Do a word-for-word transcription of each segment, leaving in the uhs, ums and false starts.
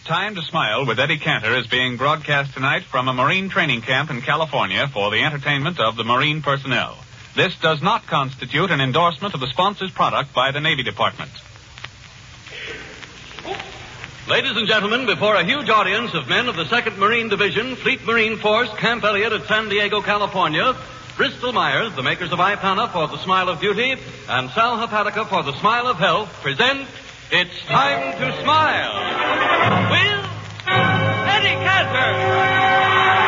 Time to Smile with Eddie Cantor is being broadcast tonight from a Marine training camp in California for the entertainment of the Marine personnel. This does not constitute an endorsement of the sponsor's product by the Navy Department. Ladies and gentlemen, before a huge audience of men of the second Marine Division, Fleet Marine Force, Camp Elliott at San Diego, California, Bristol Myers, the makers of Ipana for the Smile of Beauty, and Sal Hepatica for the Smile of Health, present It's Time to Smile with Eddie Cantor.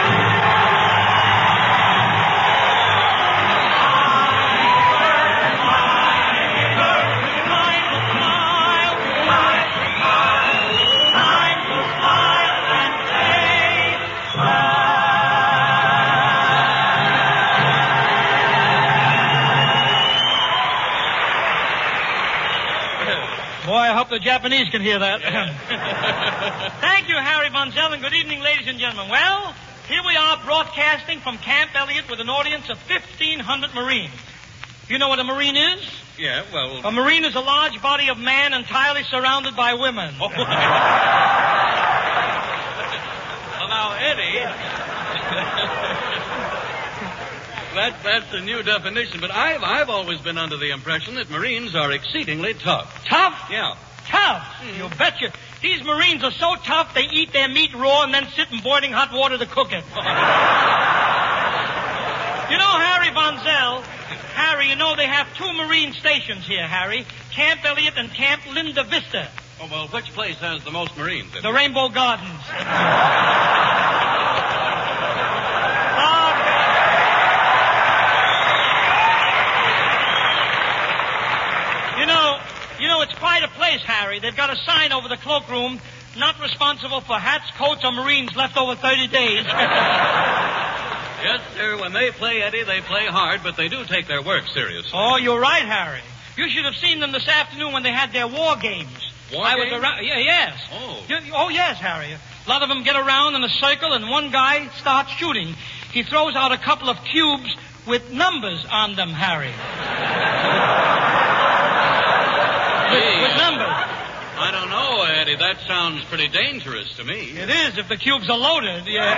Boy, I hope the Japanese can hear that. Thank you, Harry Von Zell, and good evening, ladies and gentlemen. Well, here we are broadcasting from Camp Elliott with an audience of fifteen hundred Marines. You know what a Marine is? Yeah, well... A Marine is a large body of man entirely surrounded by women. Oh. Well, now, Eddie... that, that's a new definition, but I've, I've always been under the impression that Marines are exceedingly tough. Tough? Yeah. Tough? Mm-hmm. You betcha. These Marines are so tough they eat their meat raw and then sit in boiling hot water to cook it. You know, Harry Von Zell, Harry, you know they have two Marine stations here, Harry. Camp Elliott and Camp Linda Vista. Oh, well, which place has the most Marines in it? The Rainbow Gardens. You know, you know, it's quite a place, Harry. They've got a sign over the cloakroom, not responsible for hats, coats, or Marines left over thirty days. Yes, sir. When they play, Eddie, they play hard, but they do take their work seriously. Oh, you're right, Harry. You should have seen them this afternoon when they had their war games. War I games? was around. Yeah, yes. Oh. You, oh, yes, Harry. A lot of them get around in a circle, and one guy starts shooting. He throws out a couple of cubes with numbers on them, Harry. With, with numbers. I don't know, Eddie. That sounds pretty dangerous to me. It is, if the cubes are loaded, yeah.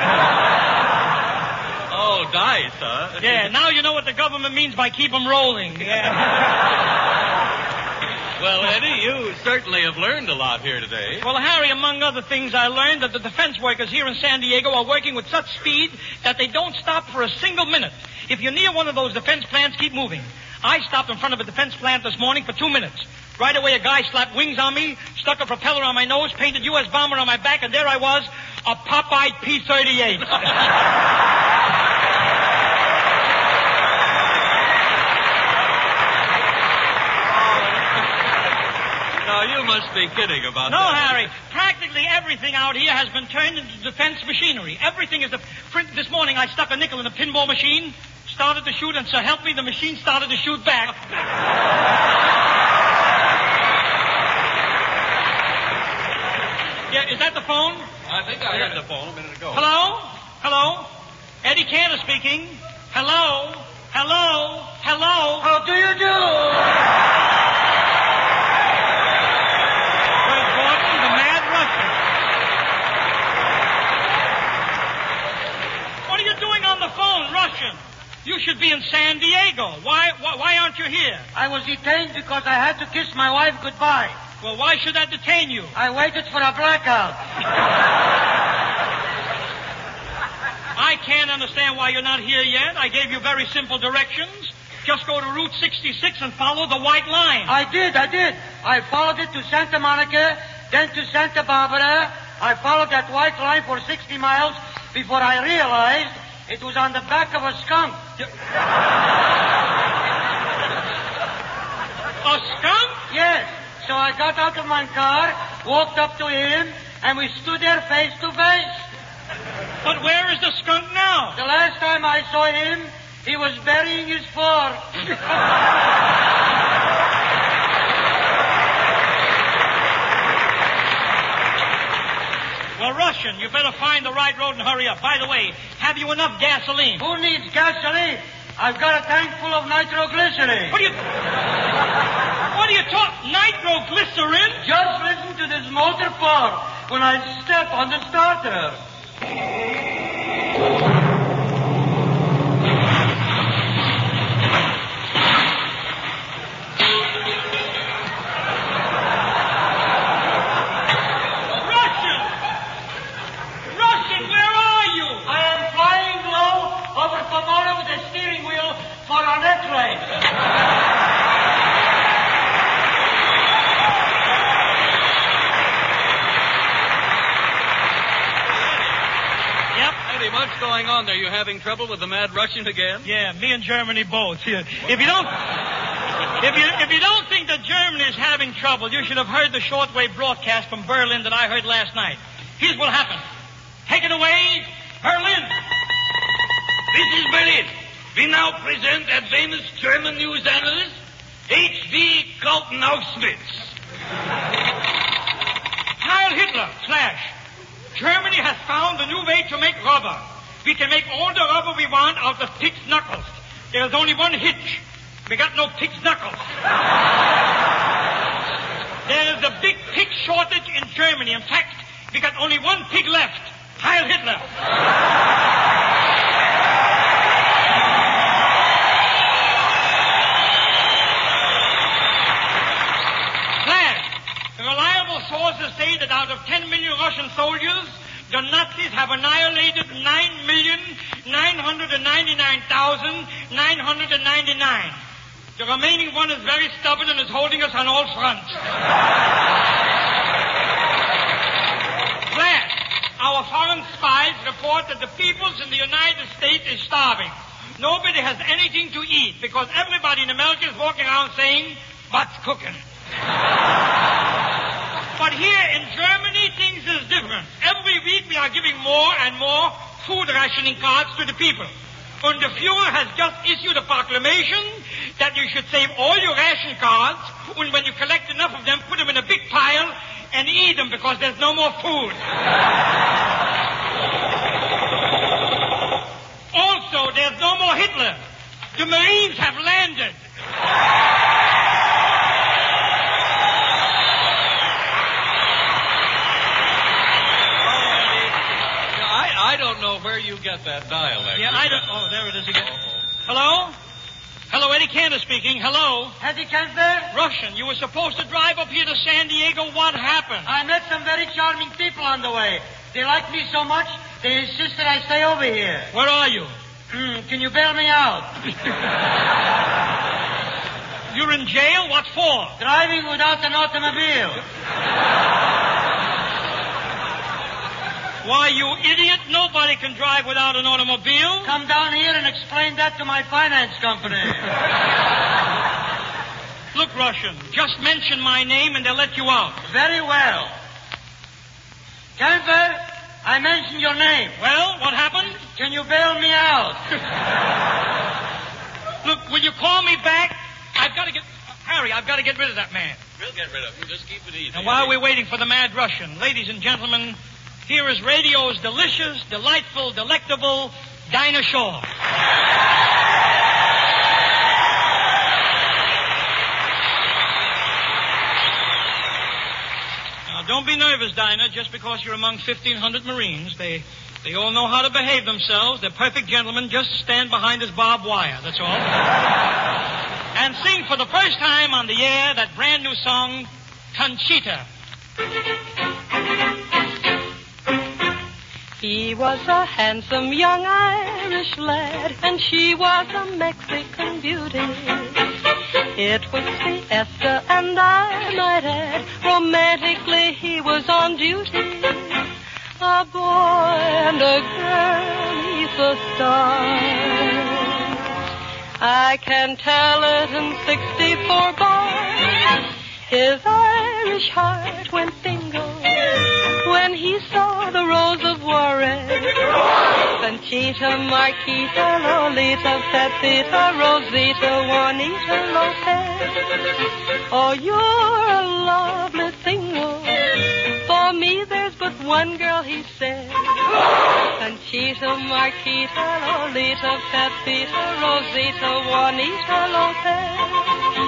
Oh, dice, huh? Yeah, now you know what the government means by keep 'em rolling. Yeah. Well, Eddie, you certainly have learned a lot here today. Well, Harry, among other things, I learned that the defense workers here in San Diego are working with such speed that they don't stop for a single minute. If you're near one of those defense plants, keep moving. I stopped in front of a defense plant this morning for two minutes. Right away, a guy slapped wings on me, stuck a propeller on my nose, painted U S bomber on my back, and there I was, a pop-eyed P thirty-eight. Now, you must be kidding about no, that. No, Harry. Practically everything out here has been turned into defense machinery. Everything is... A, this morning, I stuck a nickel in a pinball machine, started to shoot, and so help me, the machine started to shoot back. Yeah, is that the phone? I think I heard the phone a minute ago. Hello? Hello? Eddie Cantor speaking. Hello? Hello? Hello? How do you do? Fred Gordon, the Mad Russian. What are you doing on the phone, Russian? You should be in San Diego. Why, why, why aren't you here? I was detained because I had to kiss my wife goodbye. Well, why should that detain you? I waited for a blackout. I can't understand why you're not here yet. I gave you very simple directions. Just go to Route sixty-six and follow the white line. I did, I did. I followed it to Santa Monica, then to Santa Barbara. I followed that white line for sixty miles before I realized it was on the back of a skunk. A skunk? Yes. So I got out of my car, walked up to him, and we stood there face to face. But where is the skunk now? The last time I saw him, he was burying his fork. Well, Russian, you better find the right road and hurry up. By the way, have you enough gasoline? Who needs gasoline? I've got a tank full of nitroglycerin. What are you... What are you talking? Nitroglycerin? Just listen to this motor pour. when I step on the starter. Russian! Russian, where are you? I am flying low over Pomona with a steering wheel for our next race. What's going on there? You having trouble with the Mad Russian again? Yeah, me and Germany both. If you don't, if you if you don't think that Germany is having trouble, you should have heard the shortwave broadcast from Berlin that I heard last night. Here's what happened. Take it away, Berlin. This is Berlin. We now present a famous German news analyst, H D Kaltenau-Schmitz. Heil Hitler, slash. Germany has found a new way to make rubber. We can make all the rubber we want out of pig's knuckles. There's only one hitch. We got no pig's knuckles. There is a big pig shortage in Germany. In fact, we got only one pig left. Heil Hitler. Reliable sources say that out of ten million Russian soldiers, the Nazis have annihilated nine million nine hundred ninety-nine thousand nine hundred ninety-nine. The remaining one is very stubborn and is holding us on all fronts. Flash, our foreign spies report that the peoples in the United States is starving. Nobody has anything to eat because everybody in America is walking around saying, "What's cooking?" But here in Germany, things is different. Every week we are giving more and more food rationing cards to the people. And the Fuhrer has just issued a proclamation that you should save all your ration cards, and when you collect enough of them, put them in a big pile and eat them because there's no more food. Also, there's no more Hitler. The Marines have landed. I don't know where you get that dialect. Yeah, I don't... Oh, there it is again. Hello? Hello, Eddie Cantor speaking. Hello? Eddie Cantor? Russian, you were supposed to drive up here to San Diego. What happened? I met some very charming people on the way. They like me so much, they insisted I stay over here. Where are you? Hmm, can you bail me out? You're in jail? What for? Driving without an automobile. Why, you idiot, nobody can drive without an automobile. Come down here and explain that to my finance company. Look, Russian, just mention my name and they'll let you out. Very well. Cantor, I mentioned your name. Well, what happened? Can you bail me out? Look, will you call me back? I've got to get... Harry, I've got to get rid of that man. We'll get rid of him. Just keep it easy. And while we're waiting for the Mad Russian, ladies and gentlemen... Here is radio's delicious, delightful, delectable Dinah Shore. Now, don't be nervous, Dinah, just because you're among fifteen hundred Marines. They they all know how to behave themselves. They're perfect gentlemen. Just stand behind this barbed wire, that's all. And sing for the first time on the air that brand new song, Conchita. He was a handsome young Irish lad, and she was a Mexican beauty. It was Fiesta, and I might add, romantically he was on duty. A boy and a girl neath the stars. I can tell it in sixty-four bars. His Irish heart went bingo when he saw the Rose of Juarez. Conchita, Marquita, Lolita, Pepita, Rosita, Juanita, Lopez. Oh, you're a lovely single. For me, there's but one girl, he said. Conchita, Marquita, Lolita, Pepita, Rosita, Juanita, Lopez.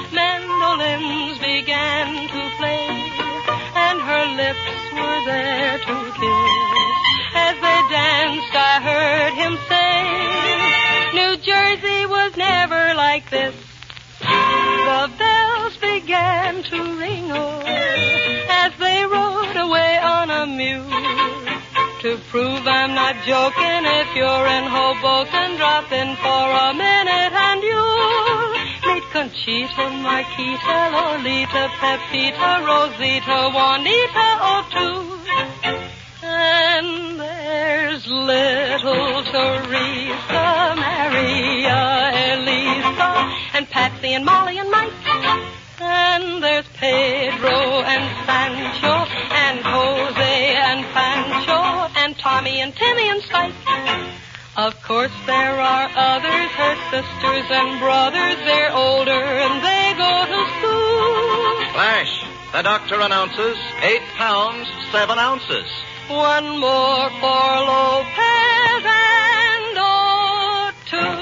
Mandolins began to play, and her lips were there to prove I'm not joking. If you're in Hoboken, drop in for a minute and you'll meet Conchita, Marquita, Lolita, Pepita, Rosita, Juanita, oh, too. And there's little Teresa, Maria, Elisa, and Patsy and Molly and Mike. And there's Pedro and Sancho, and Jose and Pancho, and Tommy and Timmy and Spike. Of course there are others, her sisters and brothers. They're older and they go to school. Flash, the doctor announces eight pounds, seven ounces. One more for Lopez and oh, two.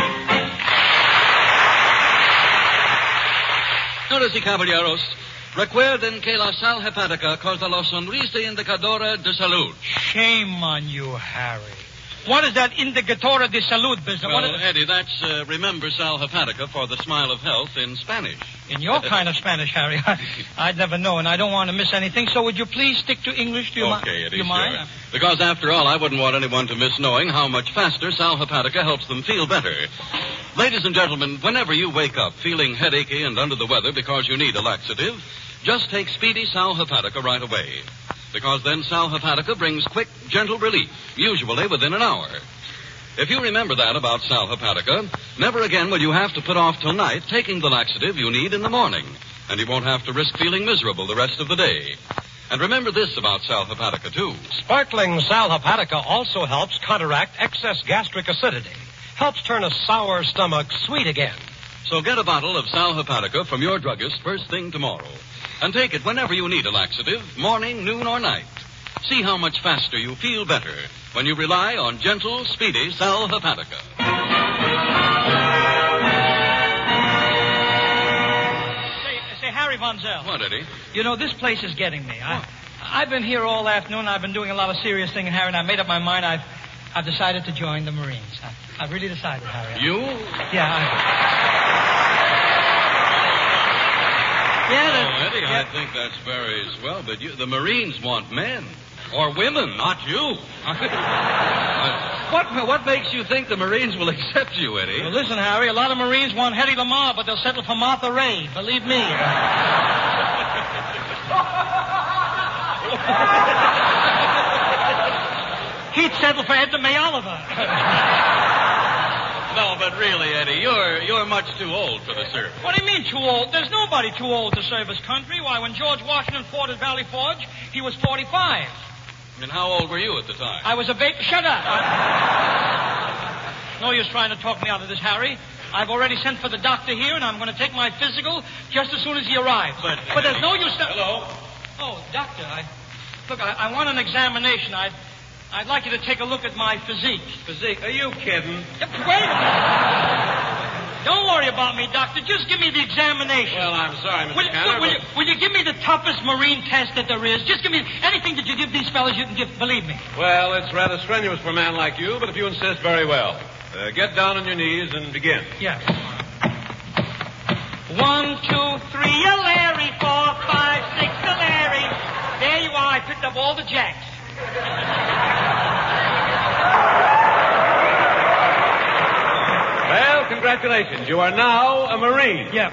Señores y caballeros, recuerden que la sal hepática causa la sonrisa indicadora de salud. Shame on you, Harry. What is that indicadora de salud business? Well, What is Eddie, that's uh, remember sal hepatica for the smile of health in Spanish. In your kind of Spanish, Harry, I, I'd never know, and I don't want to miss anything, so would you please stick to English? Do you mi- Okay, Eddie, you sure. mind? Because after all, I wouldn't want anyone to miss knowing how much faster sal hepatica helps them feel better. Ladies and gentlemen, whenever you wake up feeling headachy and under the weather because you need a laxative, just take Speedy Sal Hepatica right away. Because then Sal Hepatica brings quick, gentle relief, usually within an hour. If you remember that about Sal Hepatica, never again will you have to put off till night taking the laxative you need in the morning, and you won't have to risk feeling miserable the rest of the day. And remember this about Sal Hepatica, too. Sparkling Sal Hepatica also helps counteract excess gastric acidity. Helps turn a sour stomach sweet again. So get a bottle of Sal Hepatica from your druggist first thing tomorrow. And take it whenever you need a laxative, morning, noon, or night. See how much faster you feel better when you rely on gentle, speedy Sal Hepatica. Say, say, Harry Von Zell. What, Eddie? You know, this place is getting me. I, I've been here all afternoon. I've been doing a lot of serious thinking, Harry, and I made up my mind. I've, I've decided to join the Marines. I, I've really decided, Harry. You? Yeah, I... Yeah, Oh, that, Eddie, yeah. I think that's very swell, but you, the Marines want men. Or women, not you. what, what makes you think the Marines will accept you, Eddie? Well, listen, Harry, a lot of Marines want Hedy Lamarr, but they'll settle for Martha Ray. Believe me. He'd settle for Edna May Oliver. No, but really, Eddie, you're you're much too old for the service. What do you mean, too old? There's nobody too old to serve his country. Why, when George Washington fought at Valley Forge, he was forty-five. And how old were you at the time? I was a baby. Shut up. I... No use trying to talk me out of this, Harry. I've already sent for the doctor here, and I'm going to take my physical just as soon as he arrives. But, but there's no use... To... Hello? Oh, doctor, I... Look, I, I want an examination. I'd, I'd like you to take a look at my physique. Physique? Are you kidding? Wait a minute. Don't worry about me, doctor. Just give me the examination. Well, I'm sorry, Mister Will, Canner, will, but... you, will you give me the toughest Marine test that there is? Just give me anything that you give these fellas you can give, believe me. Well, it's rather strenuous for a man like you, but if you insist, very well. Uh, get down on your knees and begin. Yes. One, two, three, a Larry. Four, five, six, a Larry. There you are. I picked up all the jacks. Well, congratulations. You are now a Marine. Yep.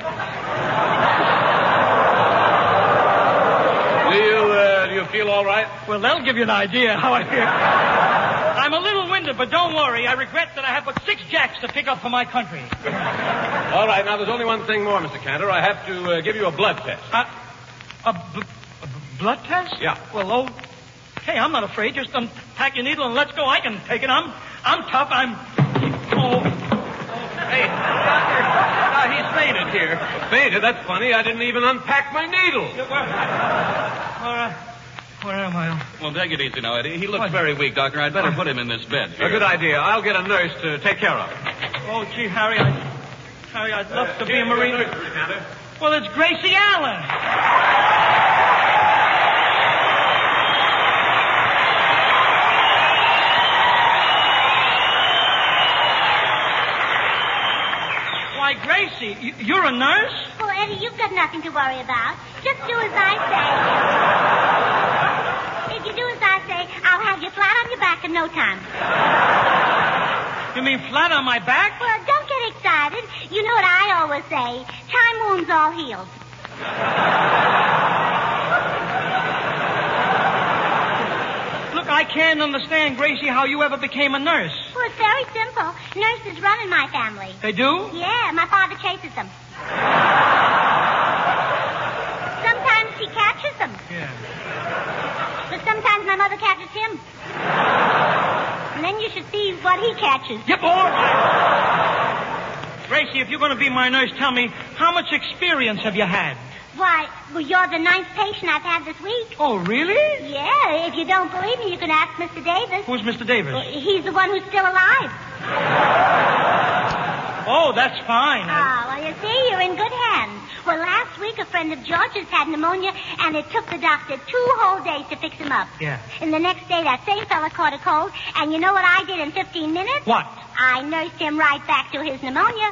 Do you, uh, do you feel all right? Well, that'll give you an idea how I feel. I'm a little winded, but don't worry. I regret that I have but six jacks to pick up for my country. All right, now there's only one thing more, Mister Cantor. I have to uh, give you a blood test. Uh, a, b- a b- blood test? Yeah. Well, oh, hey, I'm not afraid. Just unpack your needle and let's go. I can take it. I'm, I'm tough. I'm. Oh. Hey, doctor, uh, he's fainted here. Fainted? That's funny. I didn't even unpack my needle. Where, where, where am I? Well, take it easy now, Eddie. He looks What? very weak, Doctor. I'd better put him in this bed here. A good idea. I'll get a nurse to take care of him. Oh, gee, Harry, I, Harry, I'd love to be a Here's your Marine. nurse, Mister Cantor. Well, it's Gracie Allen. Why, Gracie, you, you're a nurse? Oh, Eddie, you've got nothing to worry about. Just do as I say. If you do as I say, I'll have you flat on no time. You mean flat on my back? Well, don't get excited. You know what I always say. Time wounds all healed. Look, I can't understand, Gracie, how you ever became a nurse. Well, it's very simple. Nurses run in my family. They do? Yeah, my father chases them. Sometimes he catches them. Yeah. But sometimes my mother catches him. And then you should see what he catches. Yep, all right. Gracie, if you're going to be my nurse, tell me, how much experience have you had? Why, well, you're the ninth patient I've had this week. Oh, really? Yeah, if you don't believe me, you can ask Mister Davis. Who's Mister Davis? Well, he's the one who's still alive. Oh, that's fine. Ah, well, you see, you're in good hands. Well, last week a friend of George's had pneumonia, and it took the doctor two whole days to fix him up. Yeah. And the next day, that same fella caught a cold, and you know what I did in fifteen minutes? What? I nursed him right back to his pneumonia.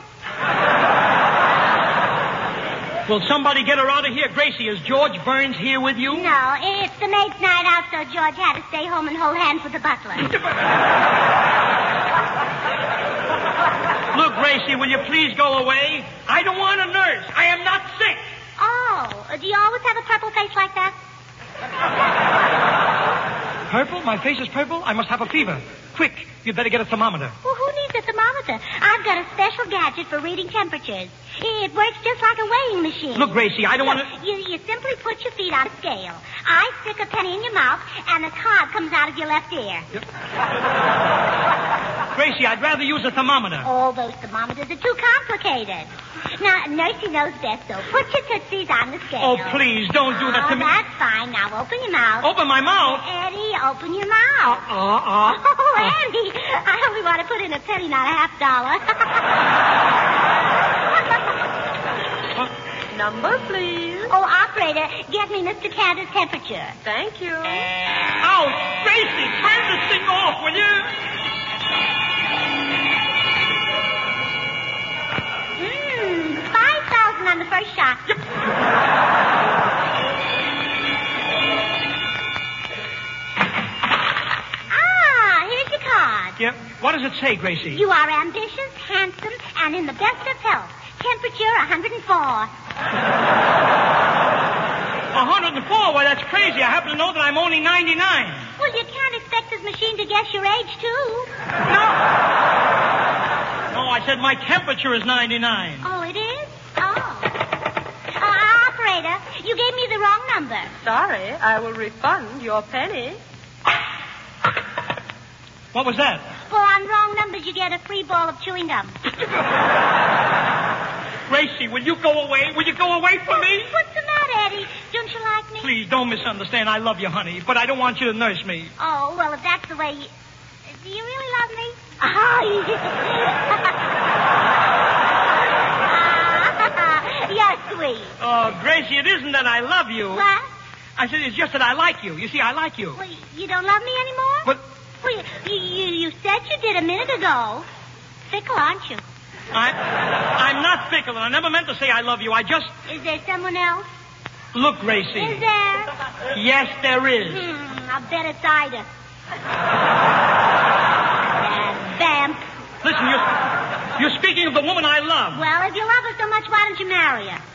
Will somebody get her out of here? Gracie, is George Burns here with you? No, it's the maid's night out, so George had to stay home and hold hands with the butler. Look, Gracie, will you please go away? I don't want a nurse. I am not sick. Oh, do you always have a purple face like that? Purple? My face is purple? I must have a fever. Quick, you'd better get a thermometer. Well, who needs a thermometer? I've got a special gadget for reading temperatures. It works just like a weighing machine. Look, Gracie, I don't want to... You, you simply put your feet on a scale. I stick a penny in your mouth, and a card comes out of your left ear. Yep. Gracie, I'd rather use a thermometer. All those thermometers are too complicated. Now, Nursey knows best, so put your tootsies on the scale. Oh, please, don't do that oh, to me. That's fine. Now, open your mouth. Open my mouth? Eddie, open your mouth. Uh-uh. Oh, Andy, I only want to put in a penny, not a half dollar. Number, please. Oh, operator, get me Mister Cantor's temperature. Thank you. Ouch! Gracie, turn this thing off, will you? Mmm, five thousand on the first shot. Yep. Ah, here's your card. Yep. What does it say, Gracie? You are ambitious, handsome, and in the best of health. Temperature one hundred four. one hundred four? Why, that's crazy. I happen to know that I'm only ninety-nine. Well, you can't expect this machine to guess your age, too. No. No, I said my temperature is ninety-nine. Oh, it is? Oh. Uh, operator, you gave me the wrong number. Sorry, I will refund your penny. What was that? For on wrong numbers, you get a free ball of chewing gum. Gracie, will you go away? Will you go away from me? What's the matter, Eddie? Don't you like me? Please, don't misunderstand. I love you, honey, but I don't want you to nurse me. Oh, well, if that's the way you... Do you really love me? Oh, you're sweet. Oh, Gracie, it isn't that I love you. What? I said it's just that I like you. You see, I like you. Well, you don't love me anymore? But... Well, you, you, you said you did a minute ago. Fickle, aren't you? I, I'm not fickle, and I never meant to say I love you. I just... Is there someone else? Look, Gracie. Is there? Yes, there is. Hmm, I'll bet it's Ida. That vamp. Listen, you're, you're speaking of the woman I love. Well, if you love her so much, why don't you marry her?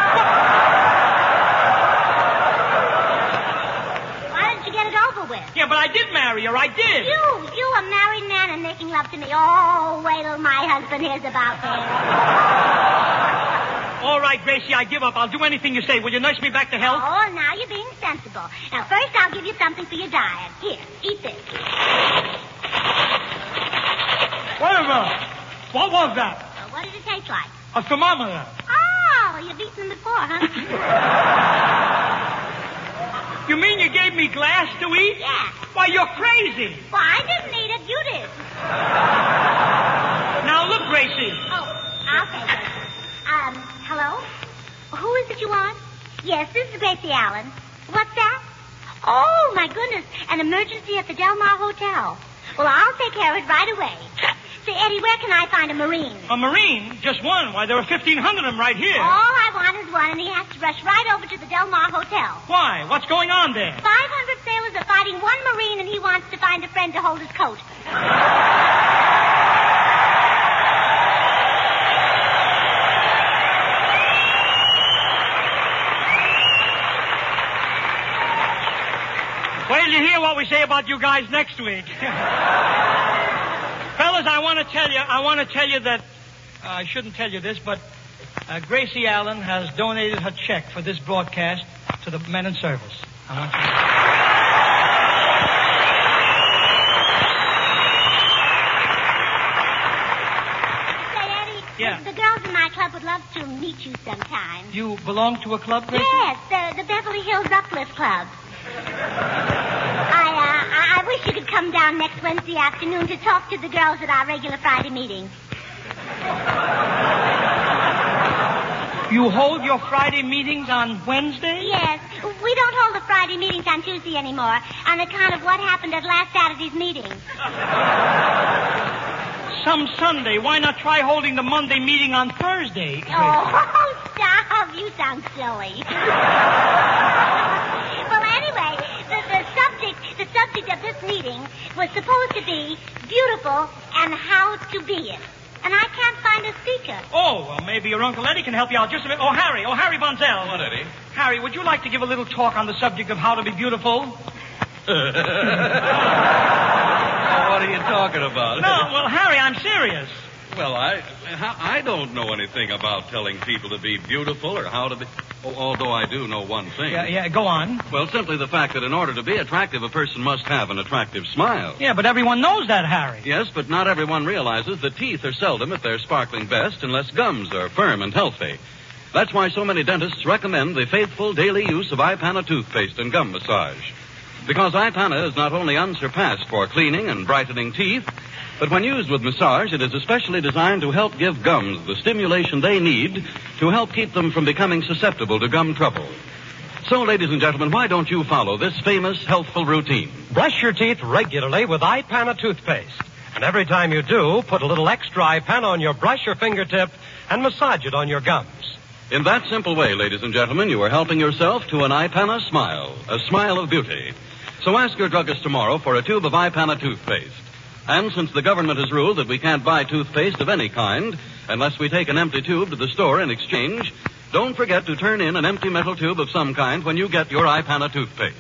Why don't you get it over with? Yeah, but I did marry her. I did. You, you a married man and making love to me. Oh, wait till my husband hears about this. All right, Gracie, I give up. I'll do anything you say. Will you nurse me back to health? Oh, now you're being sensible. Now, first I'll give you something for your diet. Here, eat this. Wait a minute. What was that? Well, what did it taste like? A thermometer. Oh, you've eaten them before, huh? You mean you gave me glass to eat? Yeah. Why, you're crazy. Well, I didn't eat it. You did. Now, look, Gracie. Oh, I'll take it. Um, hello? Who is it you want? Yes, this is Gracie Allen. What's that? Oh, my goodness. An emergency at the Del Mar Hotel. Well, I'll take care of it right away. Say, Eddie, where can I find a Marine? A Marine? Just one? Why, there are fifteen hundred of them right here. All I want is one, and he has to rush right over to the Del Mar Hotel. Why? What's going on there? five hundred sailors are fighting one Marine, and he wants to find a friend friend to hold his coat. Wait till you hear what we say about you guys next week. Fellas, I want to tell you, I want to tell you that, uh, I shouldn't tell you this, but uh, Gracie Allen has donated her check for this broadcast to the men in service. I want you to... Say, Eddie, Yeah. the, the girls in my club would love to meet you sometime. You belong to a club, Gracie? Yes, the, the Beverly Hills Uplift Club. I, uh, I, I wish you could come down next Wednesday afternoon to talk to the girls at our regular Friday meeting. You hold your Friday meetings on Wednesday? Yes, we don't hold the Friday meetings on Tuesday anymore on account of what happened at last Saturday's meeting. Some Sunday. Why not try holding the Monday meeting on Thursday? Gracie? Oh, stop. You sound silly. Well, anyway, the, the subject the subject of this meeting was supposed to be beautiful and how to be it. And I can't find a speaker. Oh, well, maybe your Uncle Eddie can help you out just a minute. Oh, Harry. Oh, Harry Bonzel. What, Eddie? Harry, would you like to give a little talk on the subject of how to be beautiful? What are you talking about? No, well, Harry, I'm serious. Well, I I don't know anything about telling people to be beautiful or how to be... Oh, although I do know one thing. Yeah, yeah, go on. Well, simply the fact that in order to be attractive, a person must have an attractive smile. Yeah, but everyone knows that, Harry. Yes, but not everyone realizes that teeth are seldom at their sparkling best unless gums are firm and healthy. That's why so many dentists recommend the faithful daily use of Ipana toothpaste and gum massage. Because Ipana is not only unsurpassed for cleaning and brightening teeth, but when used with massage, it is especially designed to help give gums the stimulation they need to help keep them from becoming susceptible to gum trouble. So, ladies and gentlemen, why don't you follow this famous healthful routine? Brush your teeth regularly with Ipana toothpaste. And every time you do, put a little extra Ipana on your brush or fingertip and massage it on your gums. In that simple way, ladies and gentlemen, you are helping yourself to an Ipana smile, a smile of beauty. So ask your druggist tomorrow for a tube of Ipana toothpaste. And since the government has ruled that we can't buy toothpaste of any kind unless we take an empty tube to the store in exchange, don't forget to turn in an empty metal tube of some kind when you get your Ipana toothpaste.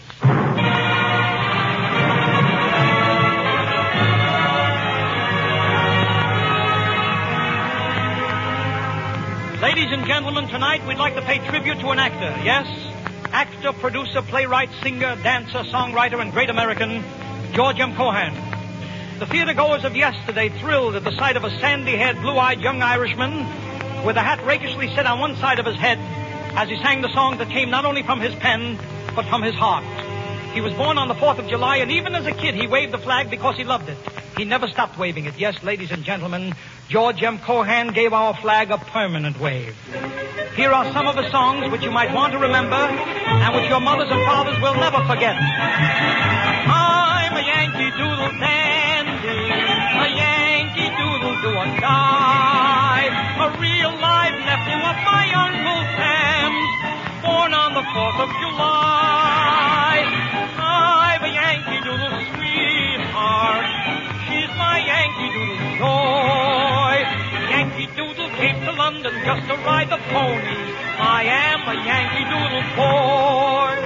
Ladies and gentlemen, tonight we'd like to pay tribute to an actor. Yes, actor, producer, playwright, singer, dancer, songwriter, and great American, George M. Cohan. The theater-goers of yesterday thrilled at the sight of a sandy-haired, blue-eyed young Irishman with a hat rakishly set on one side of his head as he sang the song that came not only from his pen, but from his heart. He was born on the fourth of July, and even as a kid, he waved the flag because he loved it. He never stopped waving it. Yes, ladies and gentlemen, George M. Cohan gave our flag a permanent wave. Here are some of the songs which you might want to remember and which your mothers and fathers will never forget. I'm a Yankee Doodle dandy, a Yankee Doodle do or die, a real live nephew of my Uncle Sam's, born on the fourth of July. I'm a Yankee Doodle sweetheart, she's my Yankee Doodle joy. Yankee Doodle came to London just to ride the pony. I am a Yankee Doodle boy.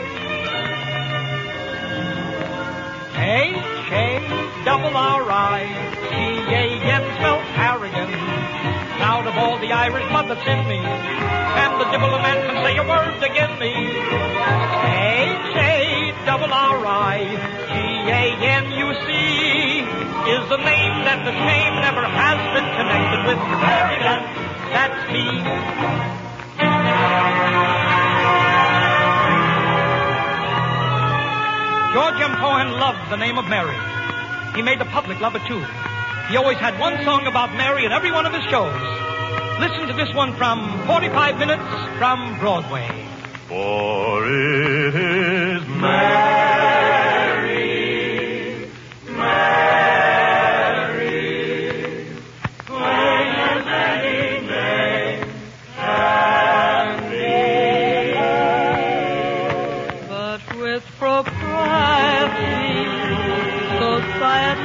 H A double R I C A N spelled arrogant. Proud of all the Irish blood that's in me, and the dibble man can say a word against me. H A double R I G A N U C is the name that the name never has been connected with. Arrogant, that's me. George M. Cohan loved the name of Mary. He made the public love it too. He always had one song about Mary at every one of his shows. Listen to this one from forty-five minutes from Broadway. For it is Mary, Mary, plain as any name can be. But with propriety, society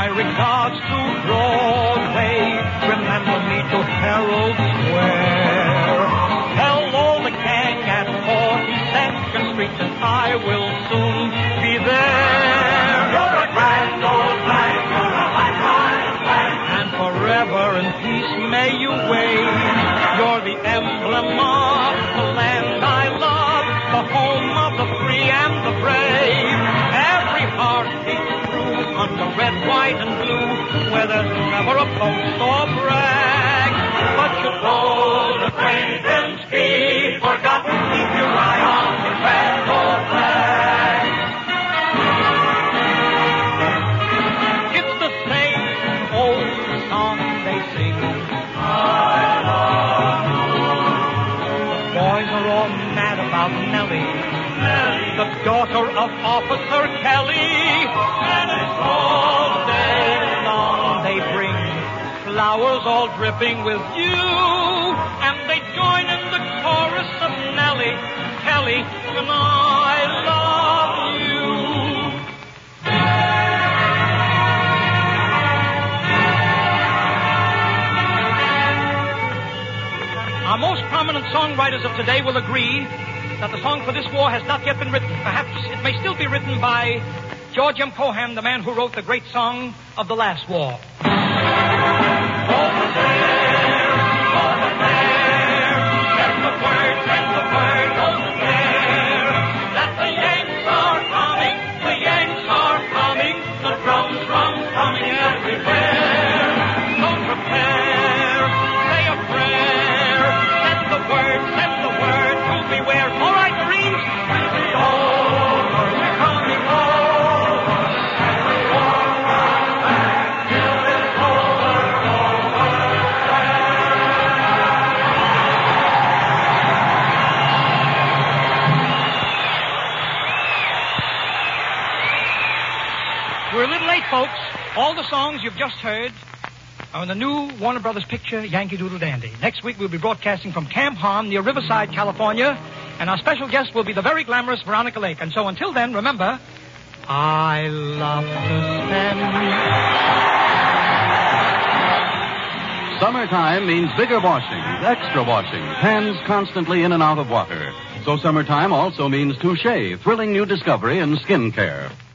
My regards to Broadway. Remember me to Herald Square. Tell all the gang at forty-second Street that I will soon be there. You're a grand old flag, you're a high, high flag. And forever in peace may you wave. You're the emblem of the land I love, the home of the free and the brave. Every heart beats true under red, white, and blue, where there's never a boast or brag. But you know the Ravens be forgotten. Keep your eye on the grand old flag. It's the same old song they sing. I love you. Boys are all mad about Nellie, Nellie, the daughter of Officer Kelly. And it's all day long they bring flowers all dripping with dew, and they join in the chorus of Nellie, Kelly, and I love you. Our most prominent songwriters of today will agree that the song for this war has not yet been written. Perhaps it may still be written by George M. Cohan, the man who wrote the great song of the last war. Over there, over there, send the word, send the word over there, that the Yanks are coming, the Yanks are coming, the drums, drums coming everywhere. So prepare, say a prayer, send the word, send the word to beware. All right, Marines, we'll be over, we're coming over, every war comes back, till it's over, over. We're a little late, folks. All the songs you've just heard are in the new Warner Brothers picture, Yankee Doodle Dandy. Next week, we'll be broadcasting from Camp Hahn near Riverside, California, and our special guest will be the very glamorous Veronica Lake. And so until then, remember, I love to spend... Summertime means bigger washings, extra washings, hands constantly in and out of water. So summertime also means Touche, thrilling new discovery in skin care.